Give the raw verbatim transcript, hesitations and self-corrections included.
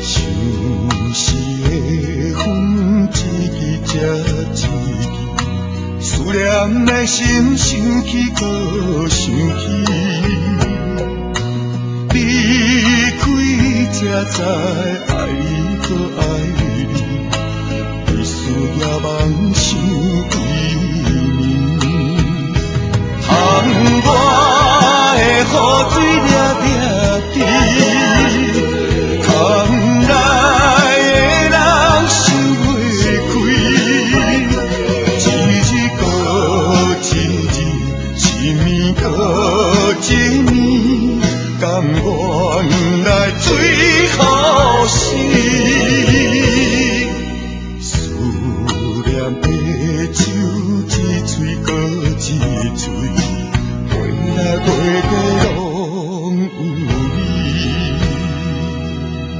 相思的分一支接一支，思念的心想起搁想起，离开才知爱你搁爱你，为思夜梦想伊年，窗外的雨水掠掠滴。